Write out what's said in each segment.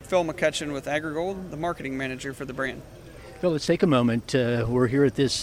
Phil McCutcheon with AgriGold, the marketing manager for the brand. Phil, let's take a moment. We're here at this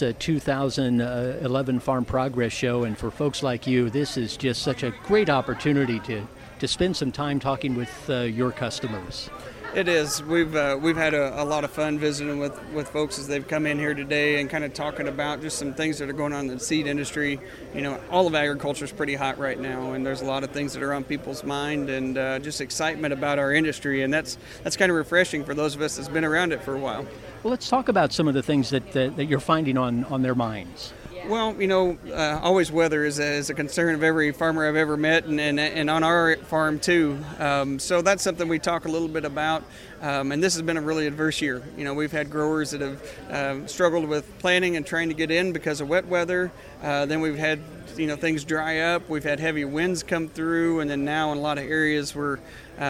2011 Farm Progress Show, and for folks like you, this is just such a great opportunity to spend some time talking with your customers. It is. We've had a lot of fun visiting with folks as they've come in here today and kind of talking about just some things that are going on in the seed industry. You know, all of agriculture is pretty hot right now, and there's a lot of things that are on people's mind, and just excitement about our industry, and that's kind of refreshing for those of us that's been around it for a while. Well, let's talk about some of the things that you're finding on their minds. Well, you know, always weather is a concern of every farmer I've ever met, and on our farm too. So that's something we talk a little bit about. And this has been a really adverse year. You know, we've had growers that have struggled with planting and trying to get in because of wet weather. Then we've had, you know, things dry up. We've had heavy winds come through, and then now in a lot of areas we're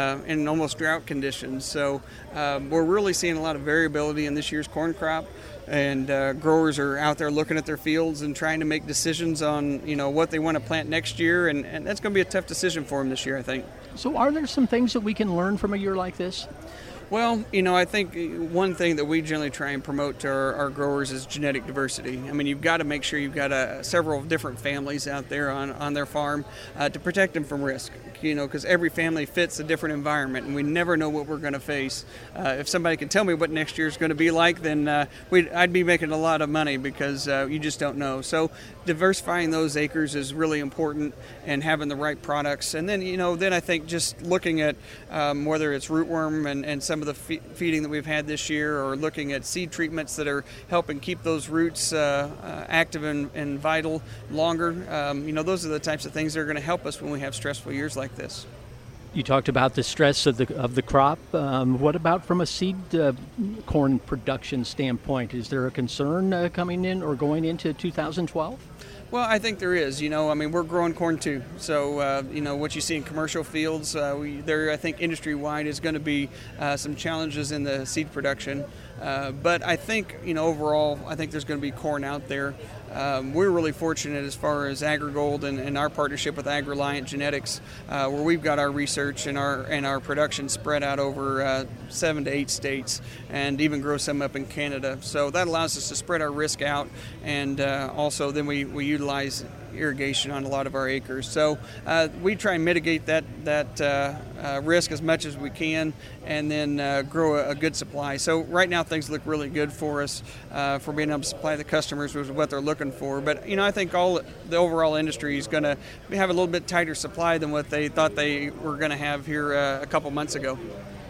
in almost drought conditions. So we're really seeing a lot of variability in this year's corn crop. And growers are out there looking at their fields and trying to make decisions on, you know, what they want to plant next year, and that's going to be a tough decision for them this year, I think. So are there some things that we can learn from a year like this? Well, you know, I think one thing that we generally try and promote to our growers is genetic diversity. I mean, you've got to make sure you've got several different families out there on their farm to protect them from risk, you know, because every family fits a different environment, and we never know what we're going to face. If somebody can tell me what next year is going to be like, then I'd be making a lot of money, because you just don't know. So diversifying those acres is really important, and having the right products. And then, you know, then I think just looking at whether it's rootworm and some of the feeding that we've had this year, or looking at seed treatments that are helping keep those roots active and vital longer. You know, those are the types of things that are going to help us when we have stressful years like this. You talked about the stress of the crop. What about from a seed corn production standpoint? Is there a concern coming in or going into 2012? Well, I think there is. You know, I mean, we're growing corn too. So, you know, what you see in commercial fields, I think industry-wide is going to be some challenges in the seed production. But I think, you know, overall, I think there's going to be corn out there. We're really fortunate as far as AgriGold and our partnership with AgReliant Genetics, where we've got our research and our production spread out over 7 to 8 states, and even grow some up in Canada. So that allows us to spread our risk out, and also then we utilize irrigation on a lot of our acres. So we try and mitigate that risk as much as we can, and then grow a good supply. So right now things look really good for us for being able to supply the customers with what they're looking for. But, you know, I think the overall industry is going to have a little bit tighter supply than what they thought they were going to have here a couple months ago.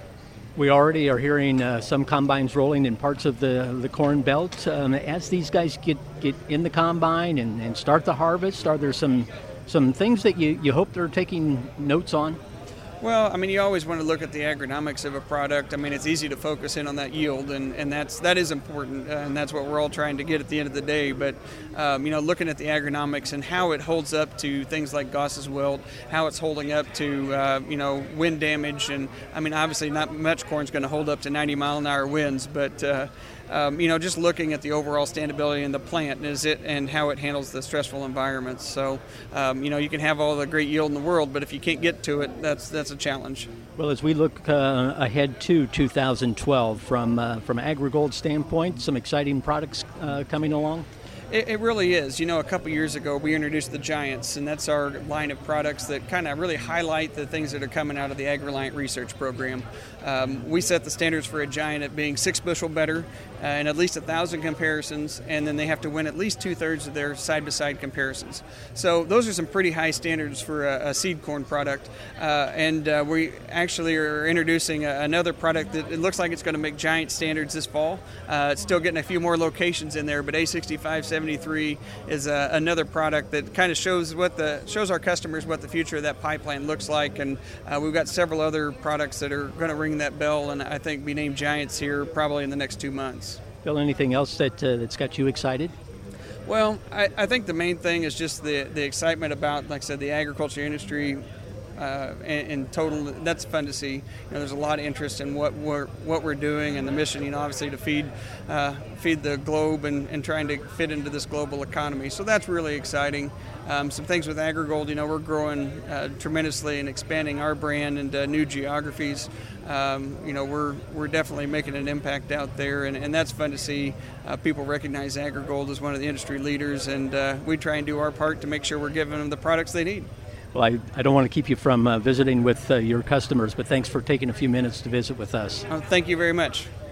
We already are hearing some combines rolling in parts of the Corn Belt. As these guys get in the combine and start the harvest, are there some things that you hope they're taking notes on? Well, I mean, you always want to look at the agronomics of a product. I mean, it's easy to focus in on that yield, and that is important, and that's what we're all trying to get at the end of the day. But, you know, looking at the agronomics and how it holds up to things like Goss's wilt, how it's holding up to, you know, wind damage. And, I mean, obviously not much corn's going to hold up to 90-mile-an-hour winds, but, you know, just looking at the overall standability in the plant and how it handles the stressful environments. So, you know, you can have all the great yield in the world, but if you can't get to it, that's a challenge. Well, as we look ahead to 2012, from AgriGold standpoint, some exciting products coming along? It really is. You know, a couple years ago we introduced the Giants, and that's our line of products that kind of really highlight the things that are coming out of the AgReliant research program. We set the standards for a Giant at being 6 bushel better and at least 1,000 comparisons, and then they have to win at least 2/3 of their side-by-side comparisons. So those are some pretty high standards for a seed corn product, and we actually are introducing another product that it looks like it's going to make Giant standards this fall. It's still getting a few more locations in there, but A6573 is another product that kind of shows our customers what the future of that pipeline looks like, and we've got several other products that are going to ring that bell, and I think be named Giants here probably in the next 2 months. Phil, anything else that's got you excited? Well, I think the main thing is just the excitement about, like I said, the agriculture industry in total. That's fun to see. There's a lot of interest in what we're doing and the mission. Obviously to feed the globe and trying to fit into this global economy. So that's really exciting. Some things with AgriGold. We're growing tremendously and expanding our brand into new geographies. We're definitely making an impact out there, and that's fun to see. People recognize AgriGold as one of the industry leaders, and we try and do our part to make sure we're giving them the products they need. Well, I don't want to keep you from visiting with your customers, but thanks for taking a few minutes to visit with us. Thank you very much.